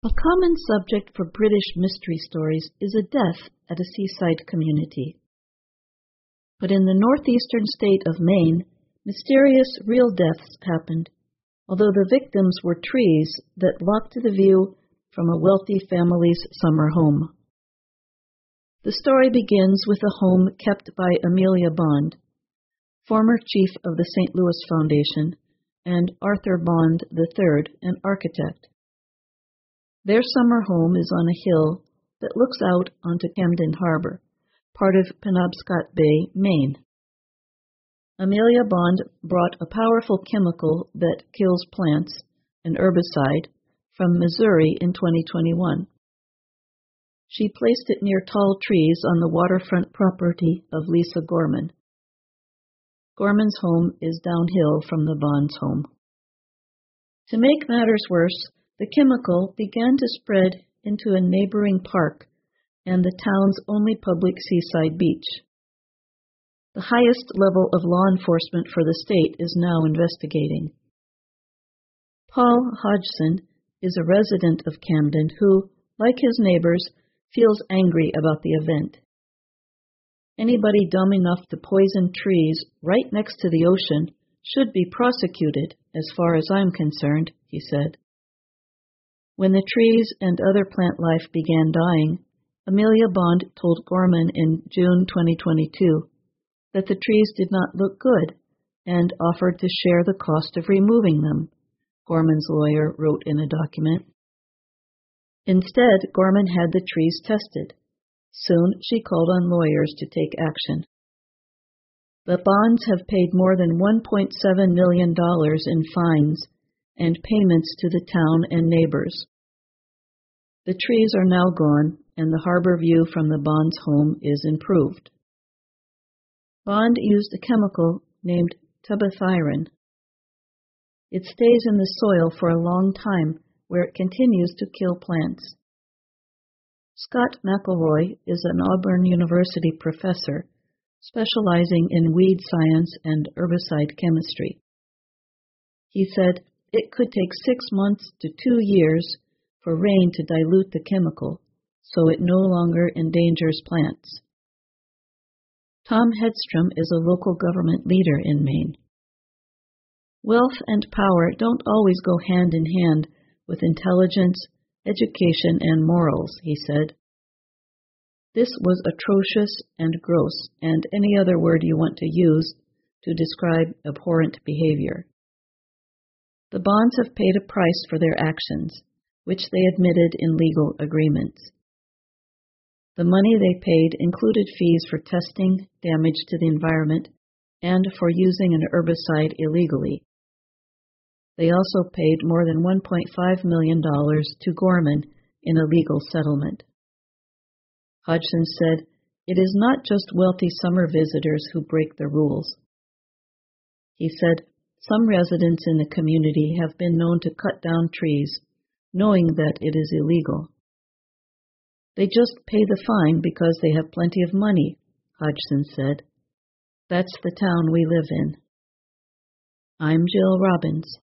A common subject for British mystery stories is a death at a seaside community. But in the northeastern state of Maine, mysterious real deaths happened, although the victims were trees that blocked the view from a wealthy family's summer home. The story begins with a home kept by Amelia Bond, former chief of the St. Louis Foundation, and Arthur Bond III, an architect. Their summer home is on a hill that looks out onto Camden Harbor, part of Penobscot Bay, Maine. Amelia Bond brought a powerful chemical that kills plants, an herbicide, from Missouri in 2021. She placed it near tall trees on the waterfront property of Lisa Gorman. Gorman's home is downhill from the Bonds' home. To make matters worse, the chemical began to spread into a neighboring park and the town's only public seaside beach. The highest level of law enforcement for the state is now investigating. Paul Hodgson is a resident of Camden who, like his neighbors, feels angry about the event. Anybody dumb enough to poison trees right next to the ocean should be prosecuted, as far as I'm concerned, he said. When the trees and other plant life began dying, Amelia Bond told Gorman in June 2022 that the trees did not look good and offered to share the cost of removing them, Gorman's lawyer wrote in a document. Instead, Gorman had the trees tested. Soon, she called on lawyers to take action. The Bonds have paid more than $1.7 million in fines and payments to the town and neighbors. The trees are now gone, and the harbor view from the Bonds' home is improved. Bond used a chemical named tebathiron. It stays in the soil for a long time, where it continues to kill plants. Scott McElroy is an Auburn University professor specializing in weed science and herbicide chemistry. He said it could take 6 months to 2 years for rain to dilute the chemical, so it no longer endangers plants. Tom Hedstrom is a local government leader in Maine. Wealth and power don't always go hand in hand with intelligence, education, and morals, he said. This was atrocious and gross, and any other word you want to use to describe abhorrent behavior. The Bonds have paid a price for their actions, which they admitted in legal agreements. The money they paid included fees for testing damage to the environment and for using an herbicide illegally. They also paid more than $1.5 million to Gorman in a legal settlement. Hodgson said, "It is not just wealthy summer visitors who break the rules." He said, "Some residents in the community have been known to cut down trees, knowing that it is illegal. They just pay the fine because they have plenty of money," Hodgson said. "That's the town we live in." I'm Jill Robbins.